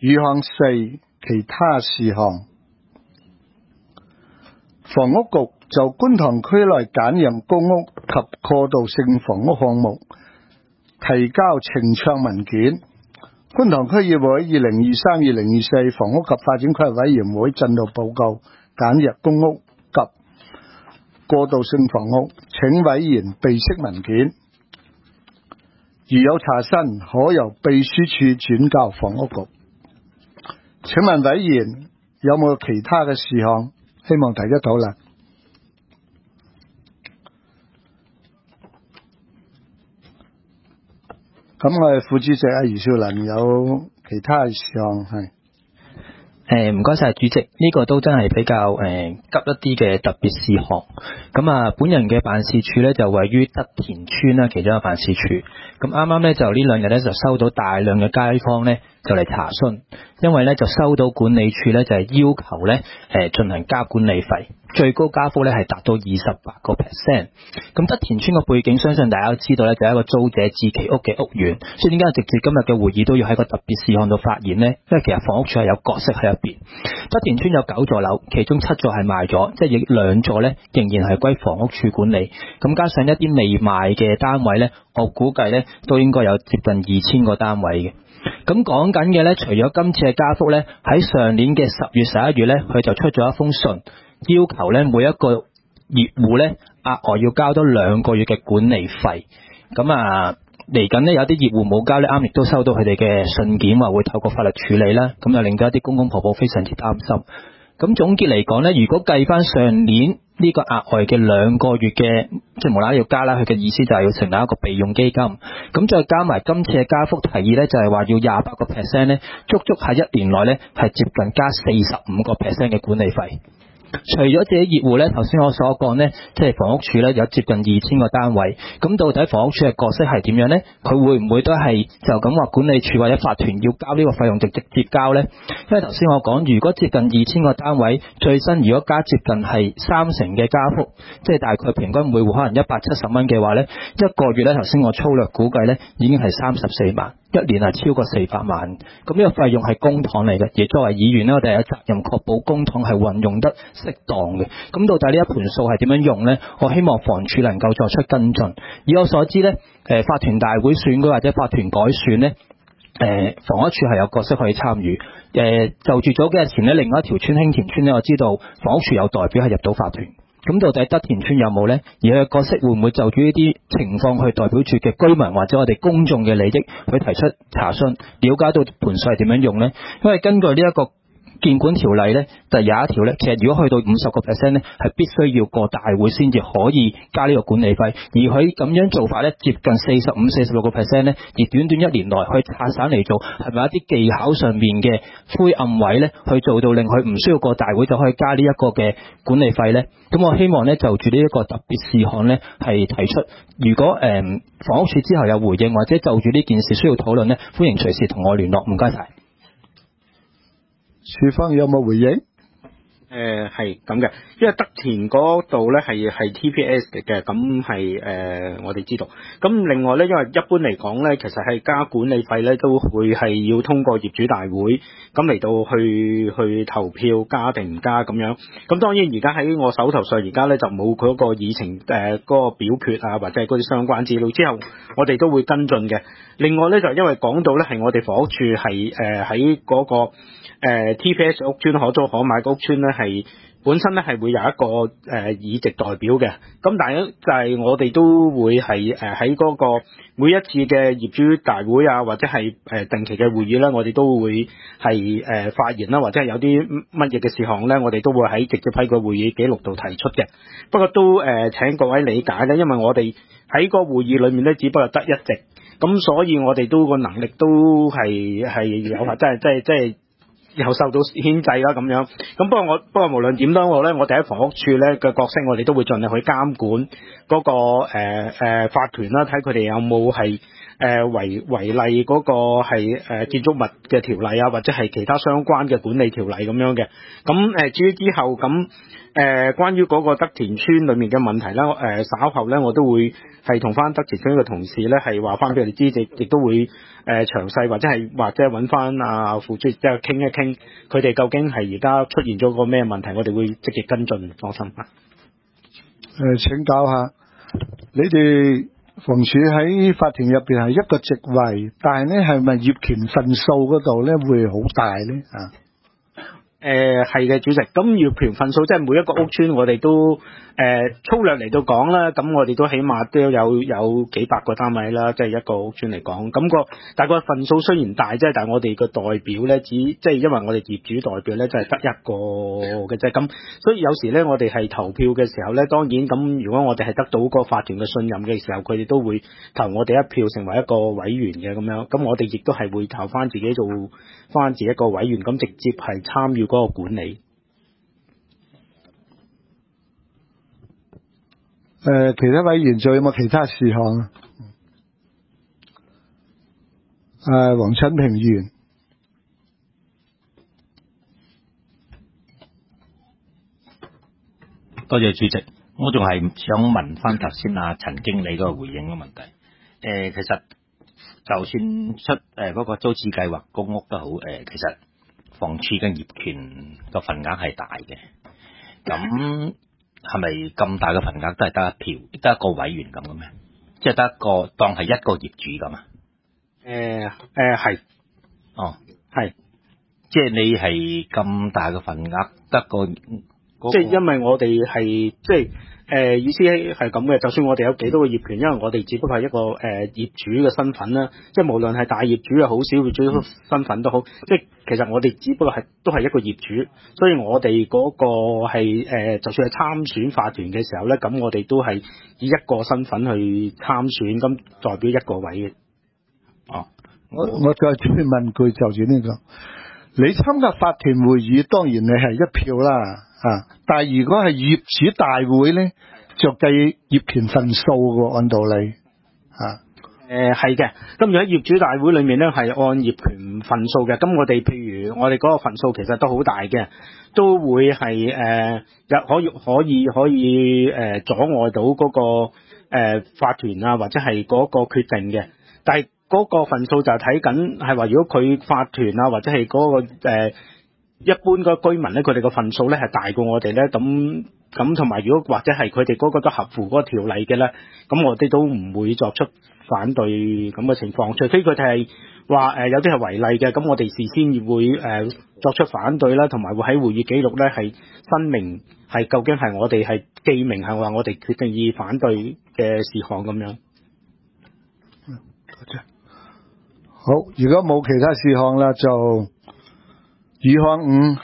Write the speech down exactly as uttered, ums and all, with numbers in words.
餘項四其他事項。房屋局就觀塘區內簡約公屋及過渡性房屋項目提交呈倡文件。觀塘區議會二零二三、二零二四房屋及發展規劃委員會進度報告簡約公屋及過渡性房屋，請委員備悉文件。如有查詢，可由秘書處轉交房屋局。請問委員有冇其他嘅事項希望提出討論？咁我哋副主席阿余少麟有其他嘅事項係。 誒，唔該晒主席，呢、這個都真係比較誒、呃、急一啲嘅特別事項。咁啊，本人嘅辦事處咧就位於德田村啦，其中一個辦事處。咁啱啱咧就呢兩日咧就收到大量嘅街坊咧就嚟查詢，因為咧就收到管理處咧就係要求咧誒進行加管理費，最高加幅咧係達到二十八個 percent。咁德田村嘅背景，相信大家都知道咧，就係一個租者置其屋嘅屋苑。所以點解直接今日嘅會議都要喺個特別事項度發言呢？因為其實房屋處係有角色喺入邊。德田村有九座樓，其中七座係賣咗，即係亦兩座咧仍然係歸房屋處管理。咁加上一啲未賣嘅單位咧，我估計咧都應該有接近二千個單位嘅。咁講緊嘅咧，除咗今次嘅加幅咧，喺上年嘅十月、十一月咧，佢就出咗一封信，要求咧每一個業戶咧額外要交多兩個月嘅管理費。咁啊，嚟緊呢，有啲業戶冇交咧，啱亦都收到佢哋嘅信件，話會透過法律處理啦。咁就令到一啲公公婆婆非常之擔心。咁總結嚟講咧，如果計翻上年呢個額外嘅兩個月嘅，即係無啦啦要加啦，佢嘅意思就係要成立一個備用基金。咁再加埋今次嘅加幅提議咧，就係話要廿八個 percent 咧，足足喺一年內咧係接近加四十五個 percent 嘅管理費。除咗自己業戶咧，頭先我所講咧，即係房屋署咧有接近二千個單位，咁到底房屋署嘅角色係點樣咧？佢會唔會都係就咁話管理處或者法團要交呢個費用就直接交咧？因為頭先我講，如果接近二千個單位，最新如果加接近係三成嘅加幅，即係大概平均每戶可能一百七十蚊嘅話咧，一個月咧頭先我粗略估計咧已經係三十四萬。一年係超過四百萬，咁呢個費用係公帑嚟嘅，而作為議員呢，我哋有責任確保公帑係運用得適當嘅。咁到底呢一盤數係點樣用呢？我希望房署能夠作出跟進。以我所知呢，誒法團大會選舉或者法團改選呢，誒房屋署係有角色可以參與。誒就住早幾日前呢，另外一條村興田村呢，我知道房屋署有代表係入到法團。咁到底德田村有冇呢？而佢嘅角色會唔會就住呢啲情況去代表住嘅居民或者我哋公眾嘅利益去提出查詢，了解到盤數係點樣用呢？因為根據呢一個建管條例咧，第廿一條咧，其實如果去到五十個 percent 咧，係必須要過大會先至可以加呢個管理費。而佢咁樣做法咧，接近四十五、四十六個 percent 咧，而短短一年內去拆散嚟做，係咪一啲技巧上面嘅灰暗位咧，去做到令佢唔需要過大會就可以加呢一個嘅管理費咧？咁我希望咧就住呢一個特別事項咧係提出，如果誒、呃、房屋署之後有回應或者就住呢件事需要討論咧，歡迎隨時同我聯絡。唔該晒。 署方有冇回應？ 誒係咁嘅，因為德田嗰度咧係係 T P S 嚟嘅，咁係誒我哋知道。咁另外咧，因為一般嚟講咧，其實係加管理費咧都會係要通過業主大會咁嚟到去去投票加定唔加咁樣。咁當然而家喺我手頭上而家咧就冇佢嗰個議程誒嗰、呃嗰個表決啊，或者係嗰啲相關資料，之後我哋都會跟進嘅。另外咧就因為講到咧係我哋房屋處係誒喺嗰個。誒、呃、T P S 屋邨可租可買嘅屋邨咧，係本身咧係會有一個誒、呃、議席代表嘅。咁但係就係我哋都會係誒喺嗰個每一次嘅業主大會啊，或者係誒定期嘅會議咧，我哋都會係誒、呃、發言啦，或者係有啲乜嘢嘅事項咧，我哋都會喺直接喺個會議記錄度提出嘅。不過都誒、呃、請各位理解咧，因為我哋喺個會議裏面咧，只不過得一席，咁所以我哋都個能力都係係有啊，即係即係即係。又受到牽制啦咁樣，咁不過我不過無論點都好咧，我哋喺房屋處咧嘅角色，我哋都會盡力去監管嗰、那個誒誒、呃呃、法團啦，睇佢哋有冇係誒違違例嗰個係誒建築物嘅條例啊，或者係其他相關嘅管理條例咁樣嘅。咁誒至於之後咁誒、呃、關於嗰個德田村裏面嘅問題啦，誒、呃、稍後咧我都會係同翻德田村嘅同事咧係話翻俾佢哋知，亦亦都會誒詳細或者係或者揾翻阿副主席即係傾一傾，佢哋究竟係而家出現咗個咩問題，我哋會積極跟進，放心啊。 誒、呃，請教下你哋房署喺法團入邊係一個職位，但係咧係咪業權份數嗰度咧會好大咧啊？ 誒係嘅，主席。咁業權份數即係每一個屋邨，我哋都誒、呃、粗略嚟到講啦。咁我哋都起碼都有有幾百個單位啦，即係一個屋邨嚟講。咁、個大概份數雖然大啫，但係我哋個代表咧，只即係因為我哋業主代表咧，就係得一個嘅啫。咁所以有時咧，我哋係投票嘅時候咧，當然咁，如果我哋係得到個法團嘅信任嘅時候，佢哋都會投我哋一票成為一個委員嘅咁樣。咁我哋亦都係會投翻自己做翻自己一個委員，咁直接係參與嗰個管理。 誒、呃，其他委員仲有冇其他事項啊？誒，黃親平議員。 多謝主席，我仲係想問翻頭先阿陳經理嗰個回應嘅問題。誒、呃，其實就算出誒嗰、呃那個租置計劃公屋都好，誒、呃，其實房署嘅業權個份額係大嘅。咁係咪咁大嘅份額都係得一票，得一個委員咁嘅咩？即係得一個當係一個業主咁啊？ 誒誒係， 哦係， 即係你係咁大嘅份額得個。 即係因為我哋係即係誒、呃、意思係咁嘅，就算我哋有幾多個業權，因為我哋只不過係一個誒、呃、業主嘅身份啦，即係無論係大業主又好，小業主身份都好，即係其實我哋只不過係都係一個業主，所以我哋嗰個係誒、呃，就算係參選法團嘅時候咧，咁我哋都係以一個身份去參選，咁代表一個位嘅。 哦，我我再追問句就住呢、這個，你參加法團會議，當然你係一票啦。啊！但係如果係業主大會咧，就計業權份數嘅，按道理啊。 誒係嘅，咁如果喺業主大會裏面咧，係按業權份數嘅。咁我哋譬如我哋嗰個份數其實都好大嘅，都會係誒有可以可以可以誒、呃、阻礙到嗰、那個誒、呃、法團啊，或者係嗰個決定嘅。但係嗰個份數就係睇緊係話，如果佢法團啊，或者係嗰、那個、呃一般個居民咧，佢哋個份數咧係大過我哋咧，咁咁同埋如果或者係佢哋嗰個都合乎嗰個條例嘅咧，咁我哋都唔會作出反對咁嘅情況，除非佢哋係話誒有啲係違例嘅，咁我哋事先會誒、呃、作出反對啦，同埋會喺會議記錄咧係申明係究竟係我哋係記明係話我哋決定以反對嘅事項咁樣。 嗯，多謝。好，如果冇其他事項啦，就議項五